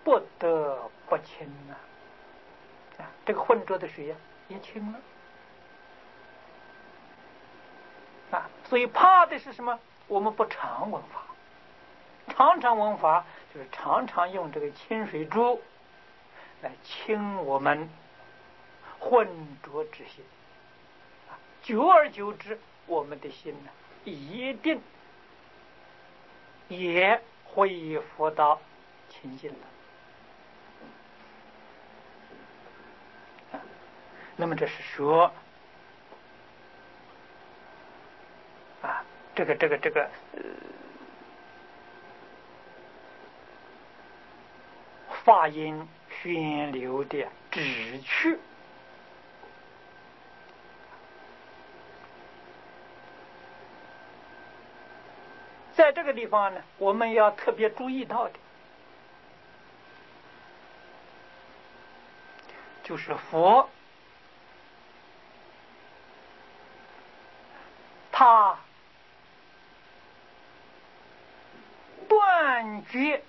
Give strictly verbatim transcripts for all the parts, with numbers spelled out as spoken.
不得不清啊！啊，这个浑浊的水呀、啊，也清了啊。所以怕的是什么？我们不常闻法，常常闻法就是常常用这个清水珠来清我们浑浊之心啊。久而久之，我们的心呢，一定也恢复到清净了。那么这是说啊，这个这个这个呃，法音宣流的旨趣，在这个地方呢，我们要特别注意到的，就是佛他断绝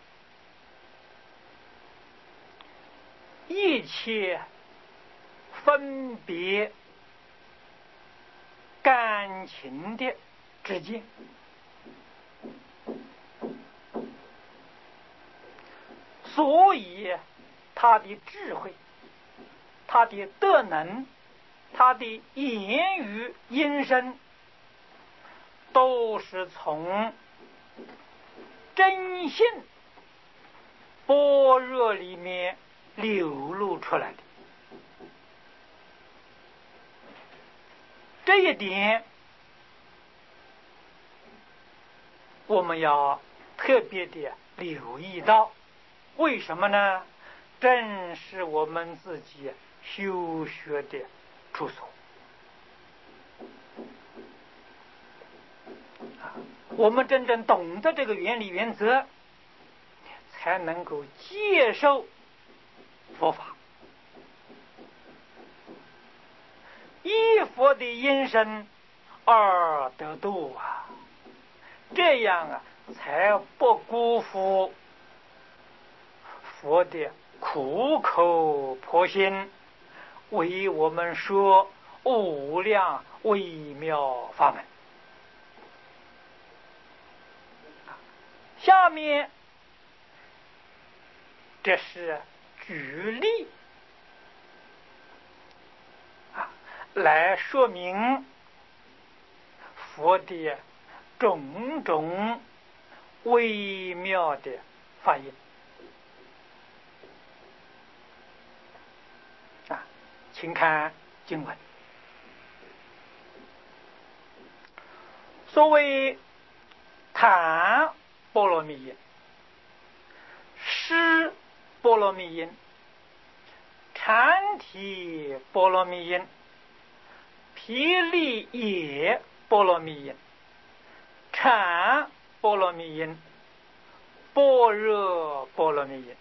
一切分别感情的之间，所以他的智慧、他的德能、他的言语音声，都是从真性般若里面流露出来的。这一点我们要特别的留意到。为什么呢？正是我们自己修学的处所。我们真正懂得这个原理原则，才能够接受佛法。依佛的音声而得度啊，这样啊，才不辜负佛的苦口婆心为我们说无量微妙法门。下面这是举例啊，来说明佛的种种微妙的法音啊，请看经文。所谓谈波罗蜜音、诗波罗蜜音、禅体波罗蜜音、毗利耶波罗蜜音、禅波罗蜜音、般若波罗蜜音，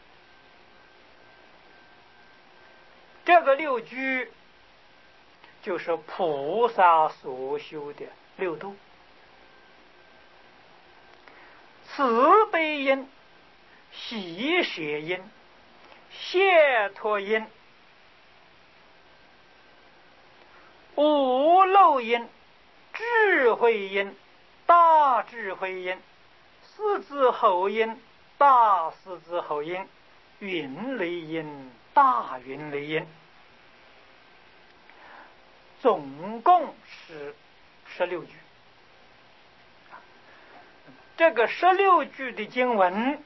这个六句就是菩萨所修的六度。慈悲音、喜舍音、解脱音、无漏音、智慧音、大智慧音、四字后音、大四字后音、云雷音、大云雷音，总共是十六句。这个十六句的经文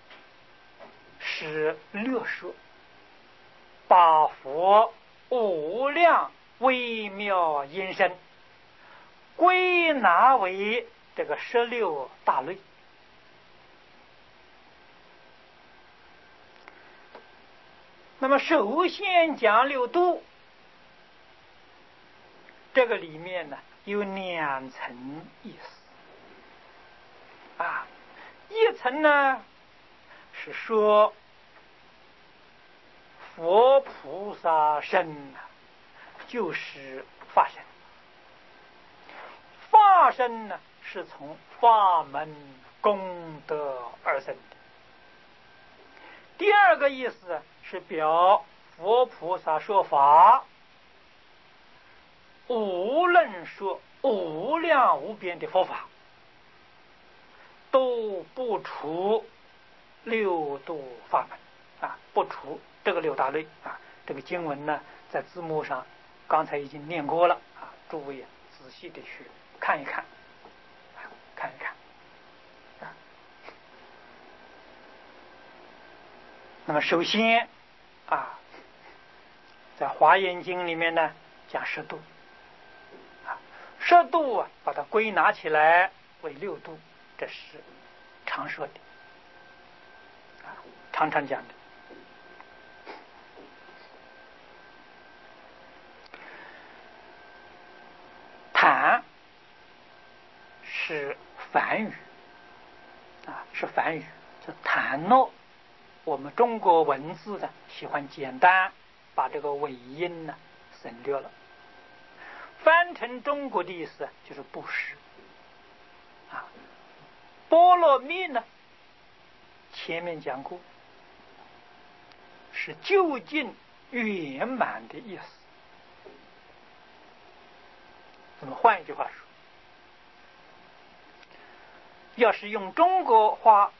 是略说，把佛无量微妙音声归纳为这个十六大类。那么首先讲六度，这个里面呢有两层意思啊，一层呢是说佛菩萨身就是法身，法身呢是从法门功德而生的， 第二个意思是表佛菩萨说法，无论说无量无边的佛法，都不除六度法门啊，不除这个六大类啊。这个经文呢，在字幕上刚才已经念过了啊，诸位仔细的去看一看，啊、看一看啊。那么首先啊，在华严经里面呢讲十度啊，十度啊，把它归纳起来为六度，这是常说的啊，常常讲的。檀是梵语啊，是梵语，是檀诺。我们中国文字呢，喜欢简单把这个尾音呢省略了，翻成中国的意思就是布施啊。波罗蜜呢，前面讲过，是究竟圆满的意思。那么换一句话说，要是用中国话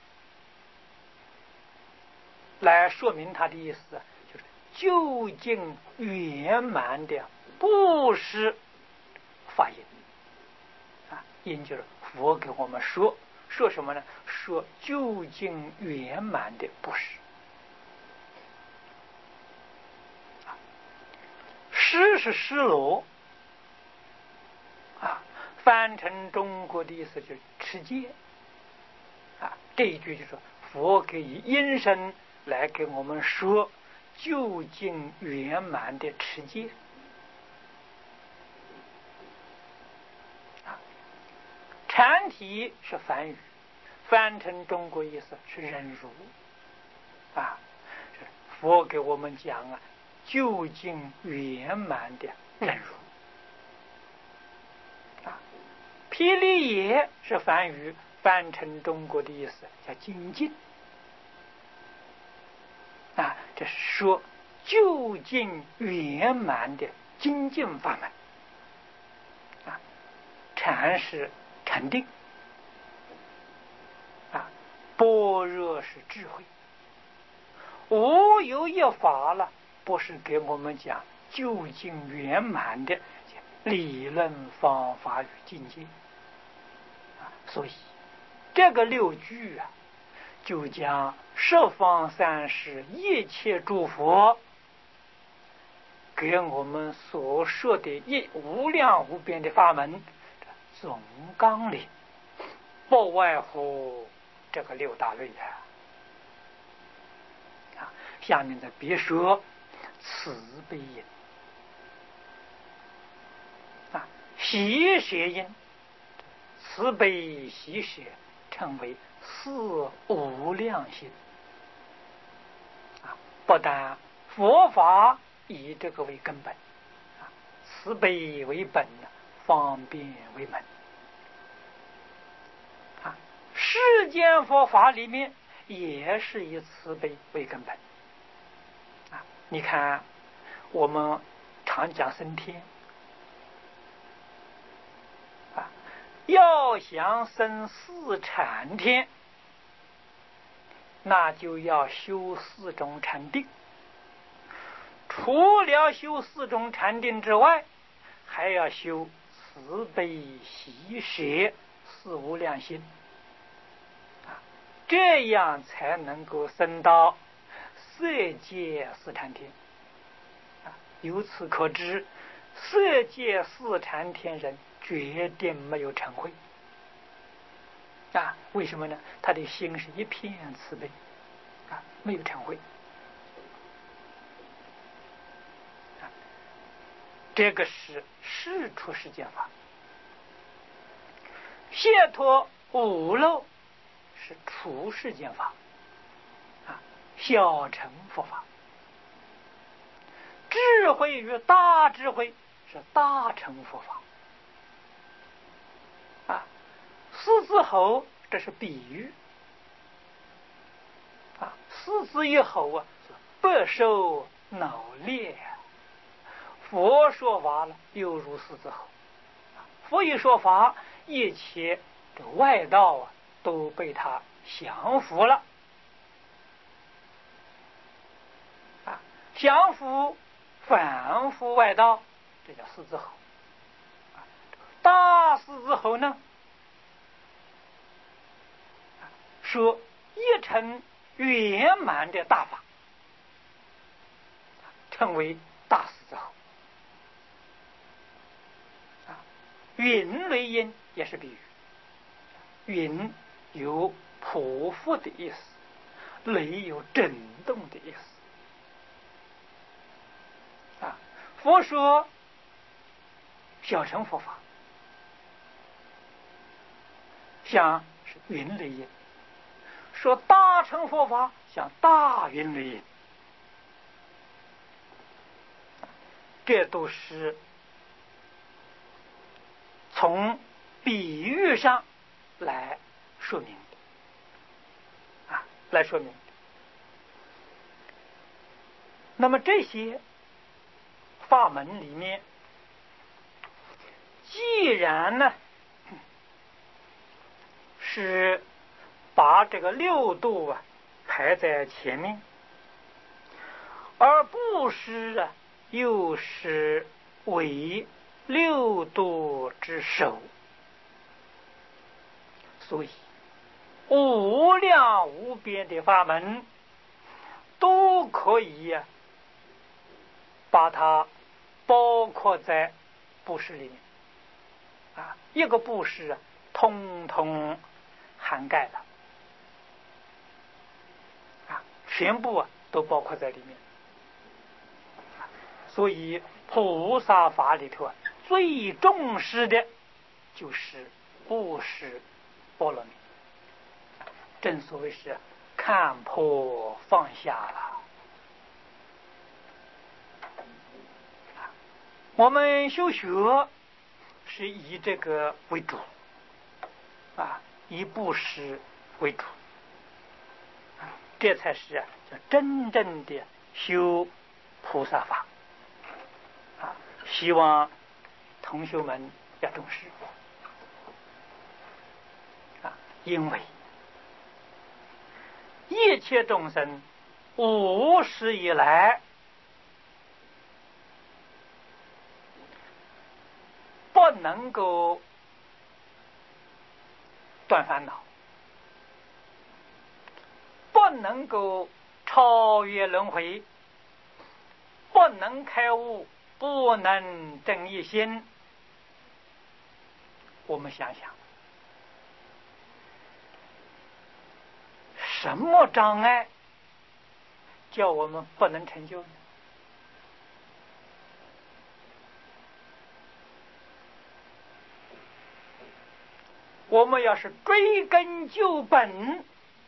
来说明它的意思，就是究竟圆满的布施法音啊，音就是佛给我们说说什么呢？说究竟圆满的布施。施是施罗啊，翻成中国的意思就是持戒啊。这一句就是佛给以音声来给我们说究竟圆满的持戒啊。禅体是梵语，翻成中国意思是忍辱啊。佛给我们讲啊，究竟圆满的忍辱啊。霹雳也是梵语，翻成中国的意思叫精进啊，这是说究竟圆满的精进法门啊。禅是禅定啊，般若是智慧，无有一法了不是给我们讲究竟圆满的理论方法与境界啊。所以这个六句啊，就将十方三世一切诸佛给我们所说的一无量无边的法门总纲领，不外乎这个六大类呀啊。下面的别说慈悲音啊，喜舍音，慈悲喜舍称为四无量心啊。不但佛法以这个为根本啊，慈悲为本，方便为门啊。世间佛法里面也是以慈悲为根本啊。你看我们常讲升天啊，要想升四禅天，那就要修四种禅定。除了修四种禅定之外，还要修慈悲喜舍四无量心啊，这样才能够升到色界四禅天啊。由此可知，色界四禅天人决定没有成慧啊。为什么呢？他的心是一片慈悲啊，没有成慧。这个是事出世间法，解脱无漏是出世间法啊，小乘佛法。智慧与大智慧是大乘佛法啊。狮子吼这是比喻啊， 四字以后啊，百受脑裂。佛说法了，犹如四字后。佛一说法，一切的外道啊，都被他降服了。啊，降服反复外道，这叫四字后。大四字后呢，说一成圆满的大法，称为大四字后。啊，云为音也是比喻，云有匍匐的意思，雷有震动的意思。啊，佛说小乘佛法，像是云雷音；说大乘佛法，像大云雷音。这都是从比喻上来说明的，啊，来说明的。那么这些法门里面，既然呢是把这个六度啊排在前面，而布施啊又是为六度之首，所以无量无边的法门都可以啊把它包括在布施里面。啊，一个布施啊，通通涵盖了，啊，全部啊都包括在里面。所以菩萨法里头啊，最重视的就是布施波罗蜜，正所谓是看破放下了。我们修学是以这个为主，啊，以布施为主，这才是啊，真正的修菩萨法。啊，希望同学们要重视，啊，因为一切众生无始以来不能够断烦恼，不能够超越轮回，不能开悟，不能正一心。我们想想，什么障碍叫我们不能成就呢？我们要是追根究本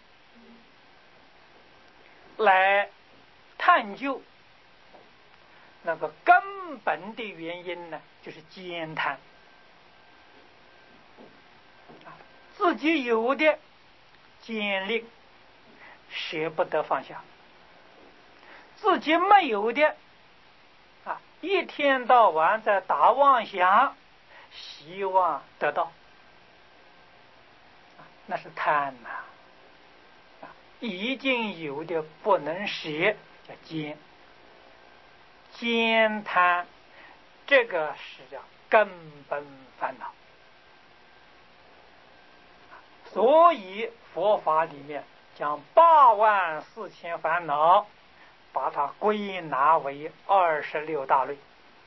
来探究，那个根本的原因呢，就是坚贪。自己有的坚力舍不得放下，自己没有的啊，一天到晚在打妄想，希望得到，啊，那是贪呐，啊，已经有的不能舍，叫坚。坚贪，这个是叫根本烦恼。所以佛法里面将八万四千烦恼把它归纳为二十六大类。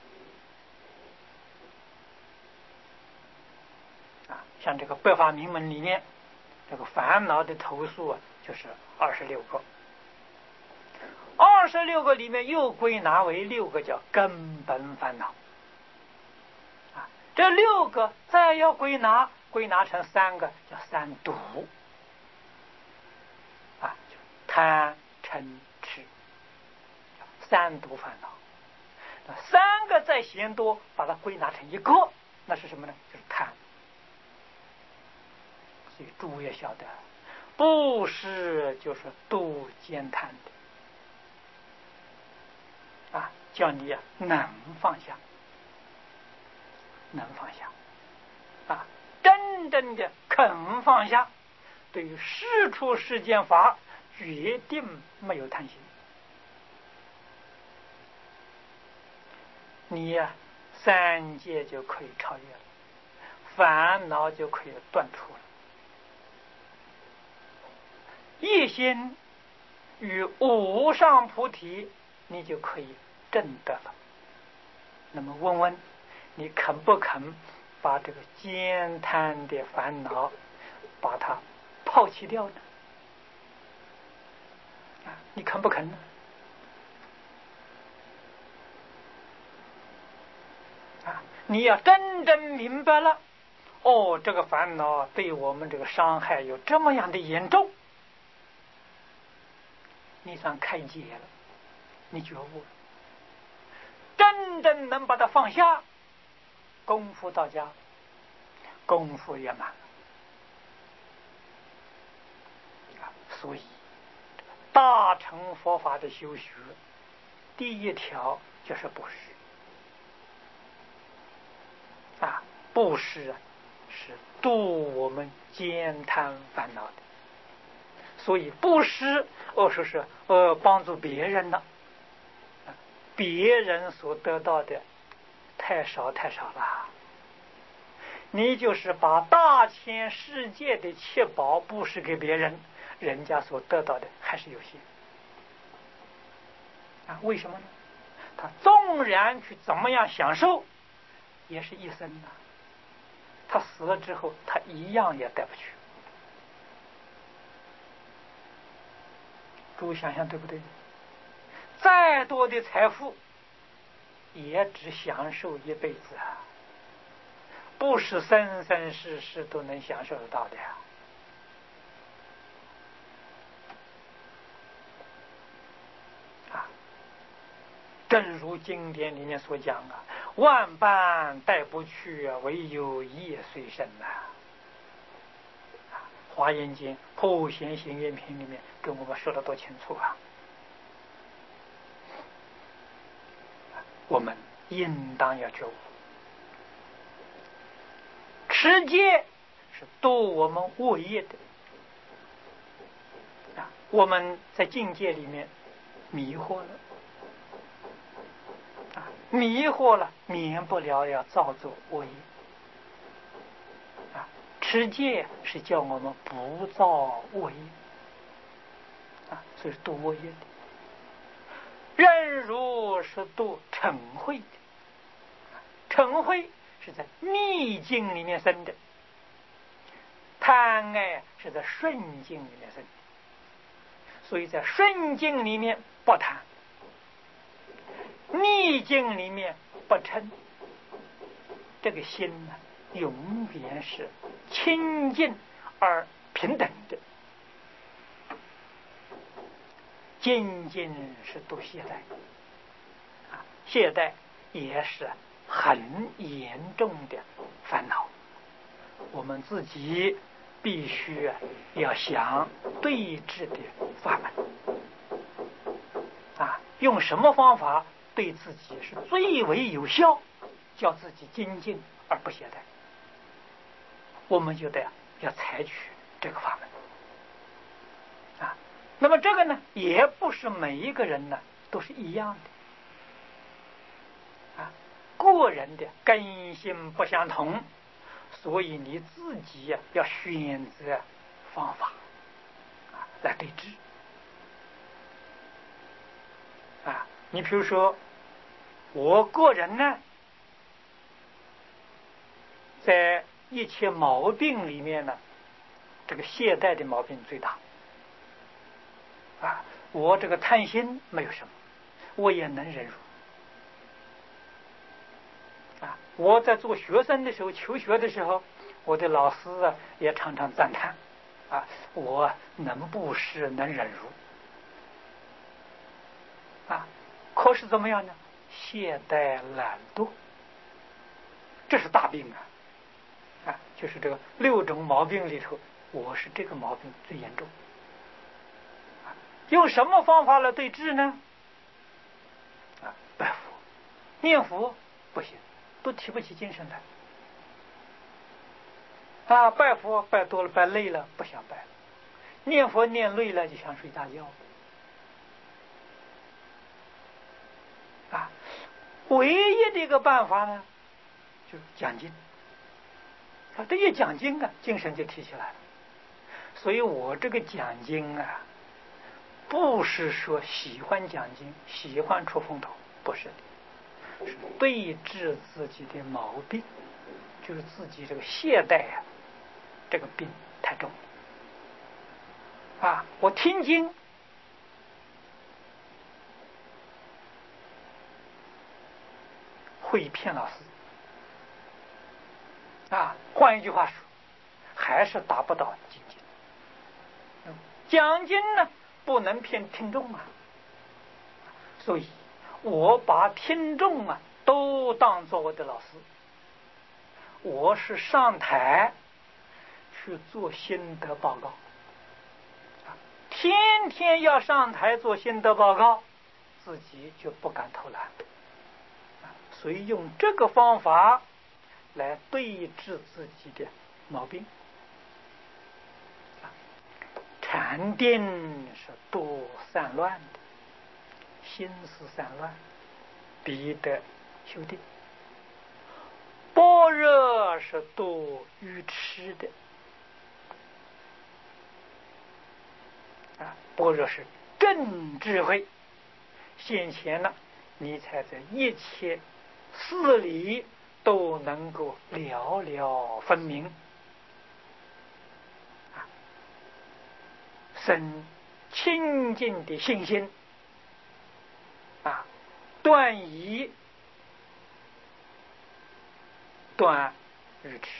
啊，像这个百法明门里面，这个烦恼的头数啊，就是二十六个。二十六个里面又归纳为六个叫根本烦恼。啊，这六个再要归纳。归纳成三个叫三毒，啊，就贪嗔痴，三毒烦恼。三个再嫌多，把它归纳成一个，那是什么呢？就是贪。所以诸位也晓得， 布施就是度兼贪的啊，叫你呀、啊、能放下，能放下啊，真正的肯放下，对于世出世间法决定没有贪心，你呀、啊、三界就可以超越了，烦恼就可以断除了，一心与无上菩提，你就可以证得了。那么问问你肯不肯把这个兼贪的烦恼把它抛弃掉呢？啊，你肯不肯呢？啊，你要真正明白了，哦，这个烦恼对我们这个伤害有这么样的严重，你算开解了，你觉悟了，真正能把它放下，功夫到家，功夫圆满了。所以大乘佛法的修学，第一条就是布施啊，布施是度我们兼贪烦恼的。所以布施，哦，说是呃帮助别人了，别人所得到的太少太少了。你就是把大千世界的七宝布施给别人，人家所得到的还是有限啊？为什么呢？他纵然去怎么样享受，也是一生的，他死了之后，他一样也得不去。诸位想想对不对？再多的财富，也只享受一辈子啊，不是生生世世都能享受得到的呀。啊，正如经典里面所讲啊，万般带不去，唯有业随身呐。华严经普贤行愿品里面跟我们说的多清楚啊！我们应当要觉悟，持戒是度我们恶业的啊！我们在境界里面迷惑了啊，迷惑了，免不了要造作恶业。持戒是叫我们不造恶业啊，所以是度恶业的。忍辱是度嗔恚的，嗔恚是在逆境里面生的，贪爱是在顺境里面生的。所以在顺境里面不贪，逆境里面不嗔，这个心呢，永远是清净而平等的。仅仅是度懈怠啊，懈怠也是很严重的烦恼。我们自己必须要想对治的法门啊，用什么方法对自己是最为有效，叫自己精进而不懈怠，我们就得要采取这个法门啊。那么这个呢，也不是每一个人呢都是一样的啊，个人的根性不相同，所以你自己呀、啊、要选择方法啊来对治啊。你比如说，我个人呢，在一切毛病里面呢，这个懈怠的毛病最大啊。我这个贪心没有什么，我也能忍辱啊。我在做学生的时候，求学的时候，我的老师啊也常常赞叹啊，我能布施，能忍辱啊。可是怎么样呢？懈怠懒惰，这是大病啊！啊，就是这个六种毛病里头我是这个毛病最严重。用什么方法来对治呢？啊，拜佛、念佛不行，都提不起精神来。啊，拜佛拜多了，拜累了，不想拜了；念佛念累了，就想睡大觉。啊，唯一的一个办法呢，就是讲经。啊，这一讲经啊，精神就提起来了。所以我这个讲经啊，不是说喜欢讲经，喜欢出风头，不是的，是对治自己的毛病，就是自己这个懈怠啊，这个病太重啊！我听经会骗老师啊，换一句话说，还是达不到境界。讲经呢，不能骗听众啊，所以我把听众啊都当做我的老师。我是上台去做心得报告，天天要上台做心得报告，自己就不敢偷懒。所以用这个方法来对治自己的毛病。禅定是多散乱的，心思散乱，必得修定。般若是多愚痴的，啊，般若是真智慧，现前了，你才在一切事理都能够了了分明。生清净的信心啊，断疑断愚痴。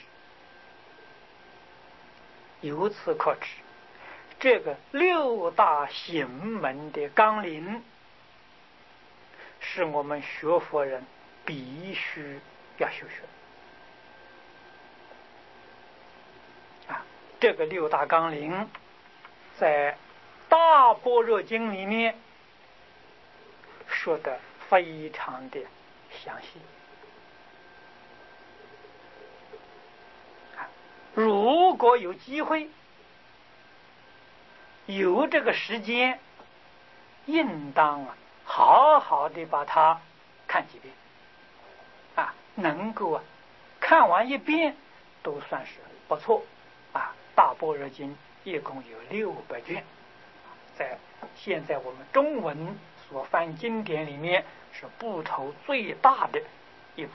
由此可知，这个六大行门的纲领是我们学佛人必须要修学啊。这个六大纲领在大般若经里面说的非常的详细。如果有机会，有这个时间，应当啊好好的把它看几遍啊，能够啊看完一遍都算是不错啊。大般若经一共有六百卷，在现在我们中文所翻经典里面是部头最大的一部。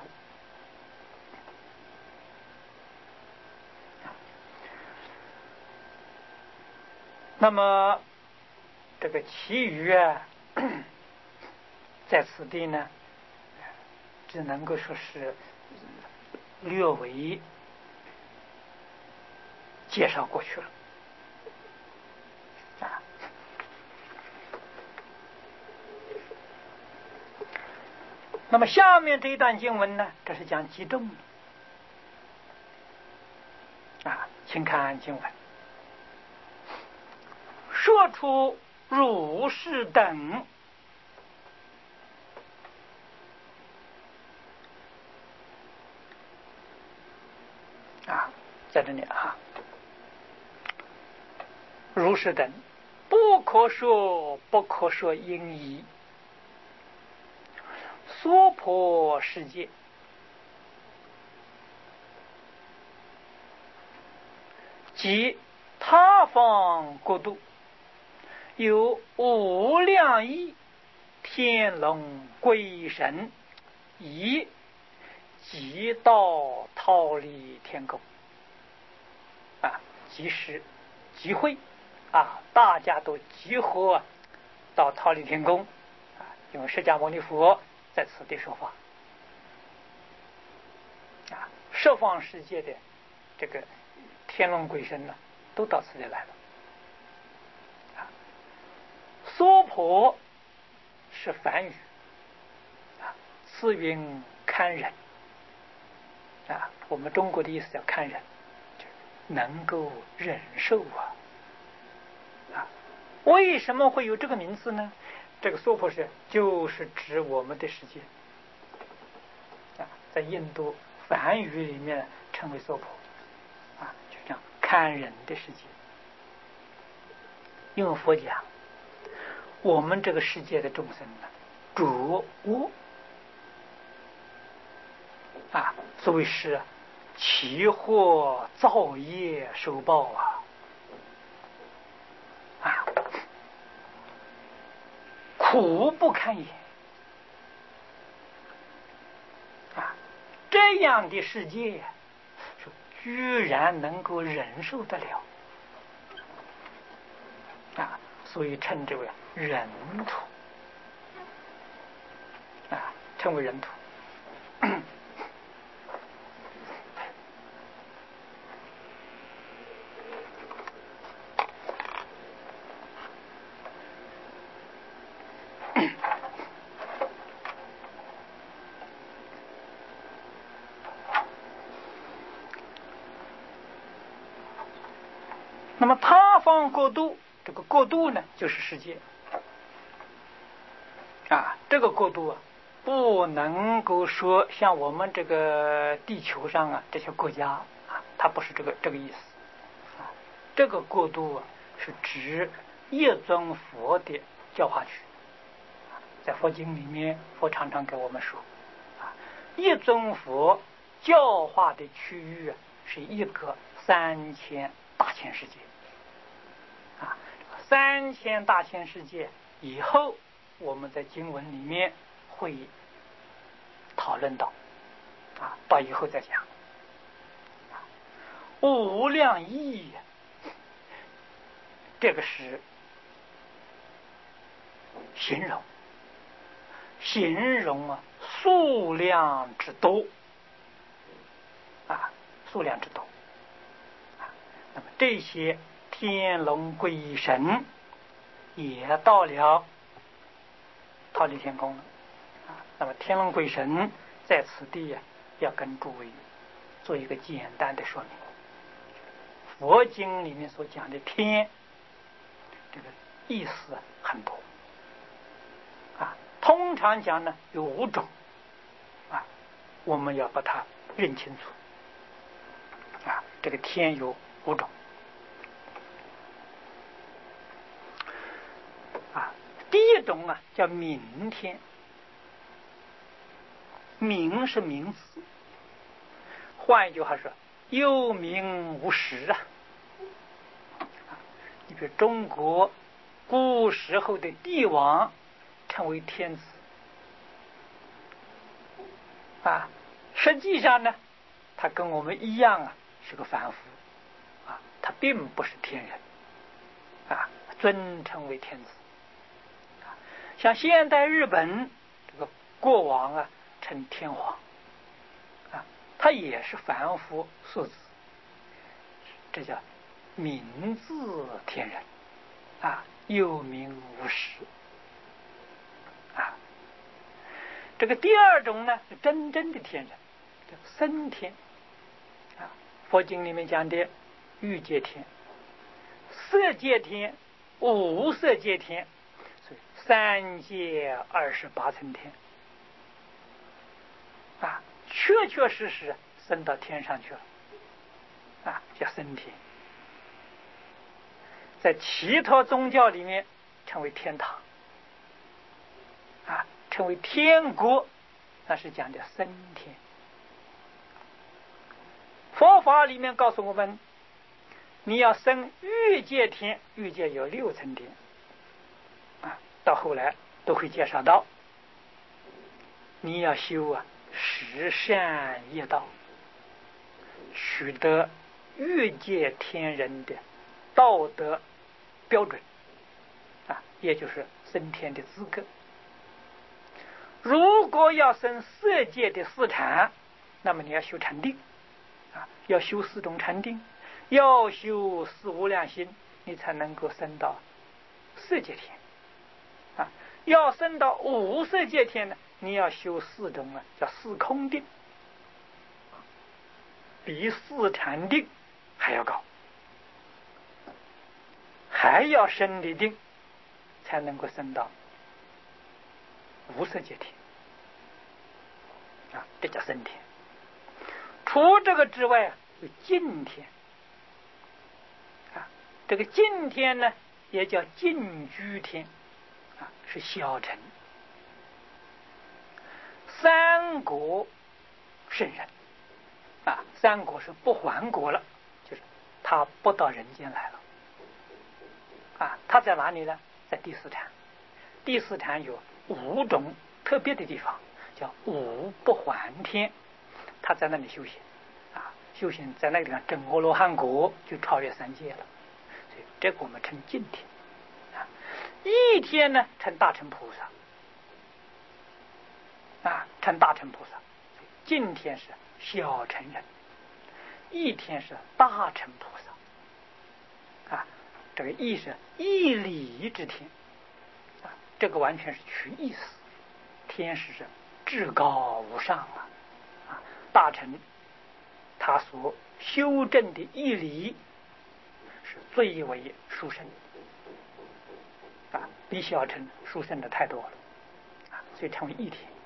那么这个其余啊，在此地呢，只能够说是略微介绍过去了啊。那么下面这一段经文呢，这是讲集中啊，请看经文。说出如是等啊，在这里啊，如是等不可说，不可说因疑，娑婆世界及他方国度，有无量亿天龙鬼神，以即到忉利天宫啊，即时集会啊，大家都集合到忉利天宫啊，因为释迦牟尼佛在此地说法啊，十方世界的这个天龙鬼神呢，都到此地来了啊。娑婆是梵语啊，词云堪忍啊，我们中国的意思叫堪忍， 能够忍受啊！啊，为什么会有这个名字呢？这个娑婆世就是指我们的世界啊，在印度梵语里面称为娑婆啊，就这样看人的世界。因为佛讲，我们这个世界的众生呢，着我啊，所谓是起祸造业受报啊啊，苦不堪言啊！这样的世界呀，是居然能够忍受得了啊，所以称之为忍土啊，称为忍土。那么他方国度，这个国度呢，就是世界啊。这个国度啊，不能够说像我们这个地球上啊这些国家啊，它不是这个这个意思啊。这个国度啊，是指一尊佛的教化区。在佛经里面，佛常常给我们说啊，一尊佛教化的区域啊，是一个三千大千世界。啊，三千大千世界以后，我们在经文里面会讨论到，啊，到以后再讲。啊，无量义，这个是形容，形容啊数量之多，啊，数量之多。啊，那么这些天龙鬼神也到了忉利天宫了啊。那么天龙鬼神在此地啊，要跟诸位做一个简单的说明。佛经里面所讲的天，这个意思很多啊。通常讲呢有五种啊，我们要把它认清楚啊。这个天有五种。第一种啊叫名天，名是名字，换一句话说，有名无实啊。你比如中国古时候的帝王称为天子啊，实际上呢，他跟我们一样啊，是个凡夫啊，他并不是天人啊，尊称为天子。像现代日本这个国王啊，称天皇啊，他也是凡夫俗子，这叫名字天人啊，有名无实啊。这个第二种呢，是真正的天人，叫升天啊。佛经里面讲的欲界天、色界天、无色界天。三界二十八层天啊，确确实实升到天上去了啊，叫升天。在其他宗教里面称为天堂啊，称为天国，那是讲的升天。佛法里面告诉我们，你要升欲界天，欲界有六层天啊。到后来都会介绍到，你要修啊十善业道，取得欲界天人的道德标准啊，也就是升天的资格。如果要升色界的四禅，那么你要修禅定啊，要修四种禅定，要修四无量心，你才能够升到色界天。啊，要升到无色界天呢，你要修四种啊，叫四空定，比四禅定还要高，还要深立定，才能够升到无色界天啊，这叫升天。除这个之外啊，有净天啊，这个净天呢，也叫净居天啊，是小乘。三果圣人啊，三果是不还果了，就是他不到人间来了啊，他在哪里呢？在第四禅。第四禅有五种特别的地方，叫五不还天，他在那里修行啊，修行在那个地方证阿罗汉果，就超越三界了。所以这个我们称净天啊。一天呢，称大乘菩萨啊，称大乘菩萨。净天是小乘人，一天是大乘菩萨啊。这个义是义理之天啊，这个完全是取意思。天是是至高无上啊，啊，大乘他所修正的义理是最为殊胜啊，比小乘殊胜的太多了啊，所以称为义天。